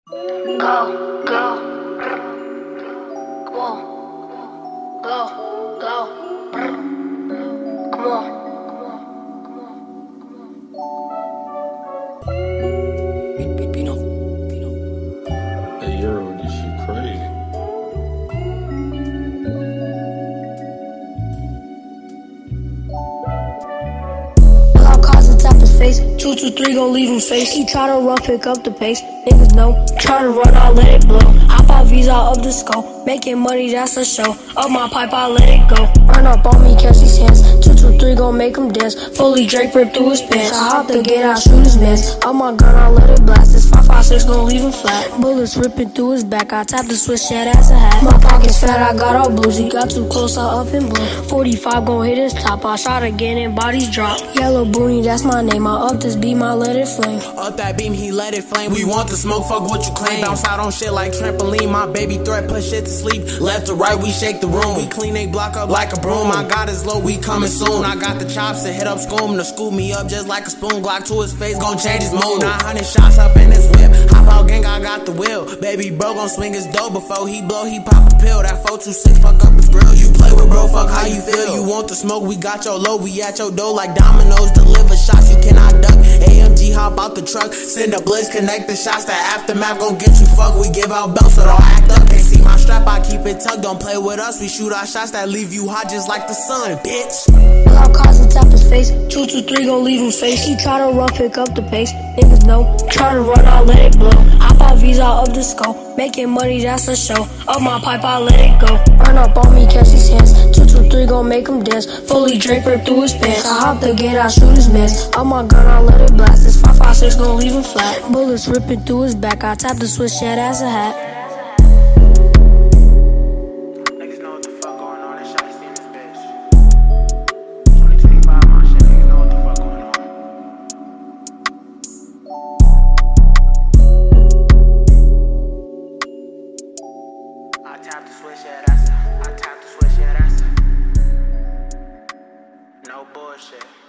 Go, go, come on. Go, go, come on. Hey, Euro, this shit crazy. I'll cause a tap his face. 223 gon' leave him face. He try to run, pick up the pace. Niggas know, try to run, I'll let it blow. I pop Visa up the scope. Making money, that's a show. Up my pipe, I'll let it go. Run up on me, catch these hands. 223 gon' make him dance. Fully Drake rip through his pants. I hop the gate, I shoot his mans. Up my gun, I'll let it blast. This 5.56 gon' leave him flat. Bullets ripping through his back. I tap the switch, yeah, that's a hat. My pocket's fat, I got all blues. He got too close, I up and blew. 45 gon' hit his top. I shot again and bodies drop. Yellow Boonie, that's my name. I up this beam, I let it flame. Up that beam, he let it flame. We want the smoke, fuck what you claim. Bounce out on shit like trampoline. My baby threat, put shit to sleep. Left to right, we shake the room. We clean they block up like a broom. I got his low, we coming soon. I got the chops to hit up Scoom to scoop me up just like a spoon. Glock to his face, gon' change his mood. 900 shots up in his whip. Hop out gang, I got the wheel. Baby bro gon' swing his dough before he blow. He pop a pill. That 426 fuck up his grill. You play with bro, fuck how you feel. You want the smoke, we got your low. We at your door like dominoes. Deliver shots you cannot duck. AMG hop out the truck. Send a blitz, connect the shots. That aftermath gon' get you fucked. We give out belts, so don't act up. Can't see my strap, I keep it tucked. Don't play with us, we shoot our shots that leave you hot just like the sun, bitch. I'll cause a tap his face. 223 gon' leave him face. He try to run, pick up the pace. Niggas know, try to run, I'll let it blow. I pop Visa up the scope. Making money, that's a show. Up my pipe, I'll let it go. Run up on me, catch these hands. 223 gon' make him dance. Fully Drake rip through his pants. I hop the gate, I shoot his mans. Up my gun, I'll let it blast. This 5.56 gon' leave him flat. Bullets ripping through his back. I tap the switch, yeah, that's a hat. I tap the switch, yeah, that's it. I tap the switch, yeah, that's it. No bullshit.